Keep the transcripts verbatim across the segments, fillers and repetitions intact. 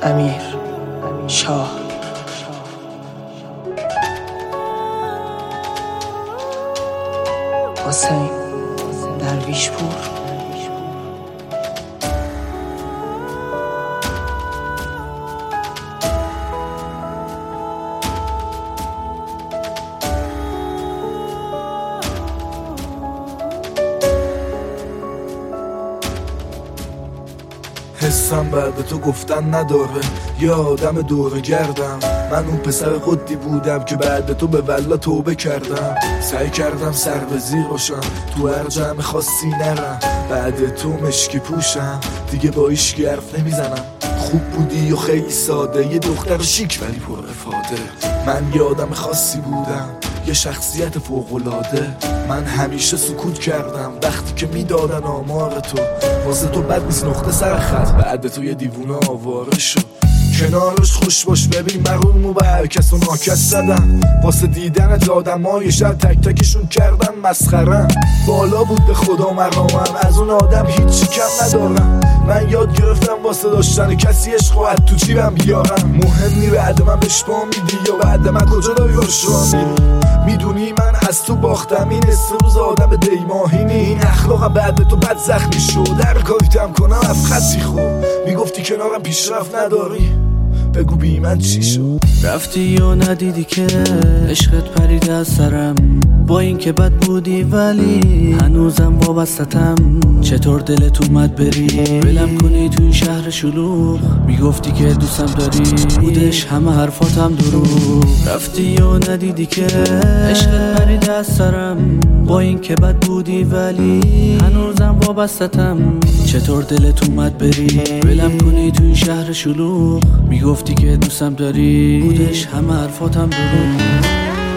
امیر شاه حسین درویش پور حسم بعد تو گفتن نداره، یه آدم دوره گردم. من اون پسر قدی بودم که بعد تو به والله توبه کردم. سعی کردم سر به زیر باشم، تو هر جمع خاصی نرم. بعد تو مشکی پوشم، دیگه با ایشکی حرف نمیزنم. خوب بودی و خیلی ساده، یه دختر شیک ولی پر افاده. من یه آدم خاصی بودم، یه شخصیت فوق‌العاده. من همیشه سکوت کردم وقتی که میدادن آمار تو. واسه تو بد نیست نقطه سر خط، بعد تو یه دیوونه آواره شد. کنارش خوش باش ببین مغرومو به هر کس و ناکس زدم. واسه دیدن آدمای شهر تک تکشون کردن مسخرم. بالا بود به خدا مقامم، از اون آدم هیچی کم ندارم. من یاد گرفتم واسه داشتن کسی عشق و تو جیبم بیارم. مهم نی بعد من بشپا میدی یا بعد من کجا داری باشا میری. میدونی من از تو باختم، این سه روز آدم دیماهینی. این اخلاقم بعد تو بد زخمی شد، در کاریتم کنم اف خطی خود. میگفتی کنارم پیشرفت نداری، بگو بی من چی شد. رفتی و ندیدی که عشقت پرید از سرم. با این که بد بودی ولی هنوزم وابستم. چطور دلت اومد بری ولم کنی تو این شهر شلوغ. میگفتی که دوستم داری، بودش همه حرفاتم دروغ. رفتی و ندیدی که عشقت پرید از سرم. با این که بد بودی ولی هنوزم وابستم. چطور دلت اومد بری ولم کنی تو این شهر شلوغ. میگفتی که دوستم داری، بودش همه حرفاتم دروغ.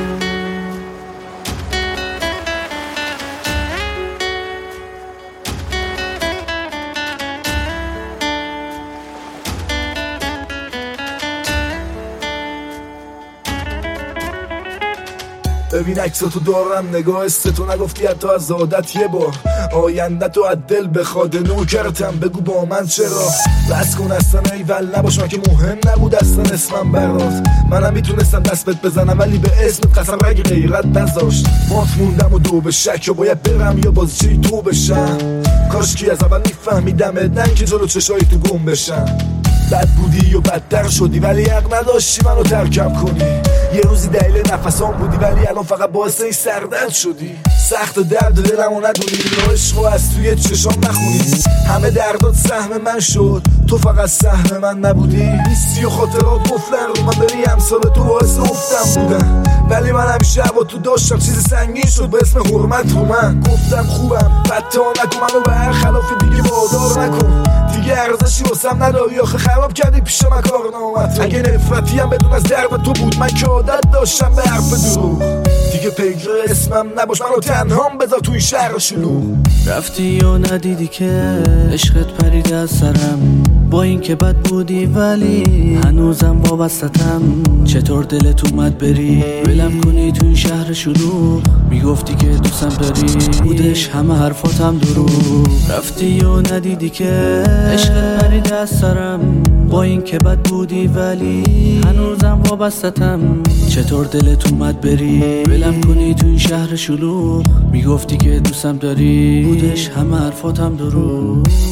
ببین عکساتو دارم نگاه است تو، نگفتی حتی از عادت یه بار. آینده تو از دل بخواد نوکرتم، بگو با من چرا. بس کن اصلا ایول نباش، من که مهم نبود اصلا اسمم برات. منم میتونستم دست بهت بزنم ولی به اسمت قسم رگ غیرت نذاشت. مات موندم و دو به شک، یا باید برم یا باز چی تو بشم. کاش کی از اول میفهمیدمت، نه که جلو چشای تو گم بشم. بد بودی و بدتر شدی ولی حق نداشتی منو ترکم کنی. یه روزی دلیل نفسام بودی ولی الان فقط باعث این سردرد شدی. سخت درد دلمو ندونی، اینو عشقو از توی چشام نخونی. همه دردات سهم من شد، تو فقط سهم من نبودی. نیستی و خاطرات گفتن رو من، بری امثال تو باعث افتم بودن. ولی من همیشه با تو داشتم چیز سنگین شد به اسم حرمت رو. من گفتم خوبم بدتا نکن، منو به هر خلاف دیگه وادار نکن. دیگه ارزشی واسم نداری، آخه خراب کردی پیش من کارنامت. اگه نفرتی هم بدون از درد تو بود، من که عادت داشتم به حرف دروغ. دیگه پیگیر اسمم نباش، منو تنهام بذار تو این شهر شلوغ. رفتی و ندیدی که عشقت پرید از سرم. با این که بد بودی ولی هنوزم وابستم. چطور دلت اومد بری ولم کنی تو این شهر شلوغ. میگفتی که دوستم داری، بودش همه حرفاتم دروغ. رفتی و ندیدی که عشقت پرید از سرم. با این که بد بودی ولی هنوزم وابستم. چطور دلت اومد بری ولم کنی تو این شهر شلوغ. میگفتی که دوستم داری، بودش همه حرفاتم دروغ.